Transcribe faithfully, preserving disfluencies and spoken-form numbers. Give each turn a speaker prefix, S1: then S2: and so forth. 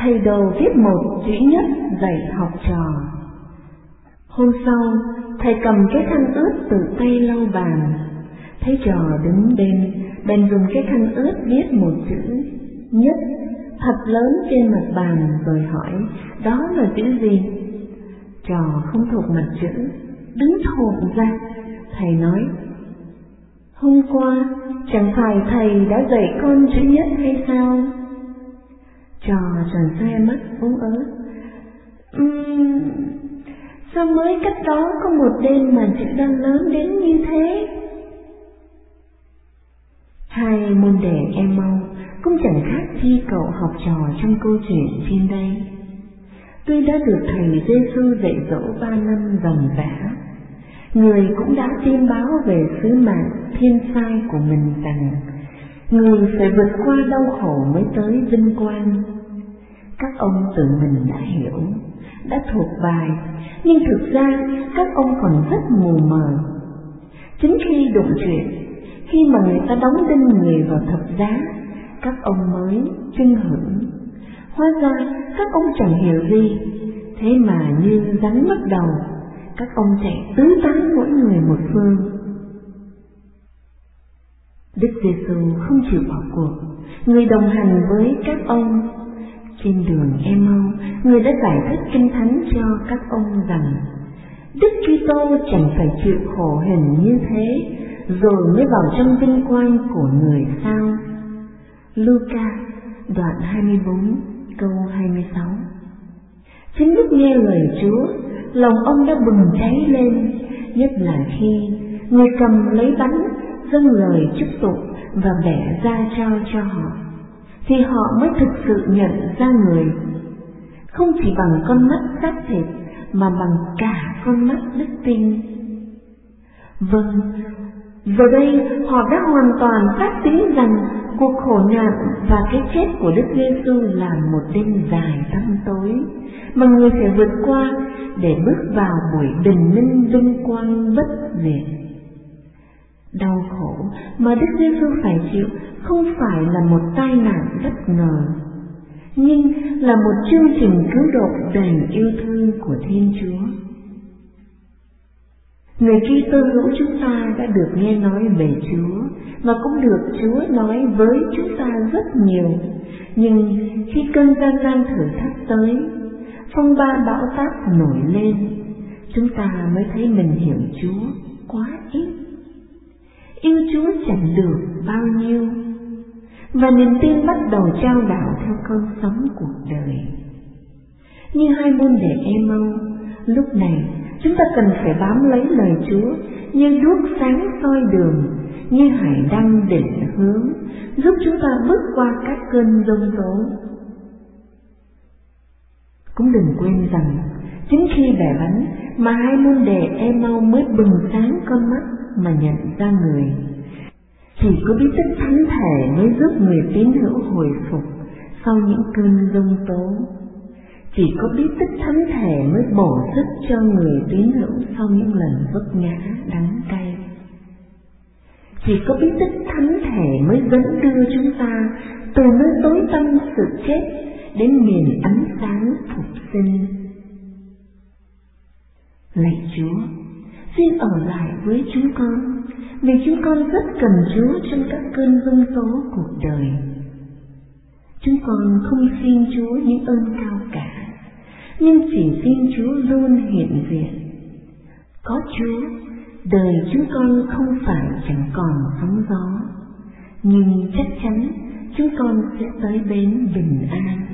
S1: thầy đồ viết một chữ nhất dạy học trò. Hôm sau, thầy cầm cái khăn ướt từ tay lau bàn, thấy trò đứng bên, bèn dùng cái khăn ướt viết một chữ nhất thật lớn trên mặt bàn rồi hỏi đó là chữ gì. Trò không thuộc mặt chữ, đứng thộn ra. Thầy nói: hôm qua chẳng phải thầy đã dạy con chữ nhất hay sao? Trò tròn xoe mắt ú ớ: uhm, sao mới cách đó có một đêm mà chữ đã lớn đến như thế? Hai môn đệ Emau cũng chẳng khác chi cậu học trò trong câu chuyện trên đây. Tuy đã được thầy Giê-xu dạy dỗ ba năm vòng vã, người cũng đã tin báo về sứ mạng thiên sai của mình rằng người phải vượt qua đau khổ mới tới vinh quang. Các ông tự mình đã hiểu, đã thuộc bài, nhưng thực ra các ông còn rất mù mờ. Chính khi đụng chuyện, khi mà người ta đóng đinh người vào thập giá, các ông mới chưng hửng. Hóa ra các ông chẳng hiểu gì, thế mà như rắn mất đầu, các ông chạy tứ tán mỗi người một phương. Đức Giê-xu không chịu bỏ cuộc, người đồng hành với các ông. Trên đường Emau, người đã giải thích Kinh Thánh cho các ông rằng Đức Kitô chẳng phải chịu khổ hình như thế rồi mới vào trong vinh quang của người sao? Luca đoạn hai mươi bốn câu hai mươi sáu. Chính lúc nghe lời Chúa, lòng ông đã bừng cháy lên, nhất là khi người cầm lấy bánh dâng lời chúc tụng và bẻ ra trao cho họ, thì họ mới thực sự nhận ra người, không chỉ bằng con mắt xác thịt mà bằng cả con mắt đức tin. Vâng, giờ đây họ đã hoàn toàn xác tín rằng cuộc khổ nạn và cái chết của Đức Giê-xu là một đêm dài tăm tối mà người phải vượt qua để bước vào buổi bình minh vinh quang bất diệt. Đau khổ mà Đức Giê-xu phải chịu không phải là một tai nạn bất ngờ, nhưng là một chương trình cứu độ đầy yêu thương của Thiên Chúa. Người Kitô hữu chúng ta đã được nghe nói về Chúa và cũng được Chúa nói với chúng ta rất nhiều, nhưng khi cơn gian nan thử thách tới, phong ba bão táp nổi lên, chúng ta mới thấy mình hiểu Chúa quá ít, yêu Chúa chẳng được bao nhiêu, và niềm tin bắt đầu trao đảo theo cơn sóng cuộc đời. Như hai môn đệ Emau, lúc này chúng ta cần phải bám lấy lời Chúa như đuốc sáng soi đường, như hải đăng định hướng, giúp chúng ta bước qua các cơn giông tố. Cũng đừng quên rằng chính khi bẻ bánh mà hai môn đệ Emau mới bừng sáng con mắt mà nhận ra người. Chỉ có bí tích thánh thể mới giúp người tín hữu hồi phục sau những cơn giông tố. Chỉ có bí tích thánh thể mới bổ sức cho người tín hữu sau những lần vấp ngã đắng cay. Chỉ có bí tích thánh thể mới dẫn đưa chúng ta từ nơi tối tăm sự chết đến miền ánh sáng phục sinh. Lạy Chúa, xin ở lại với chúng con, vì chúng con rất cần Chúa trong các cơn giông tố cuộc đời. Chúng con không xin Chúa những ơn cao cả, nhưng chỉ xin Chúa luôn hiện diện. Có Chúa, đời chúng con không phải chẳng còn sóng gió, nhưng chắc chắn chúng con sẽ tới bến bình an.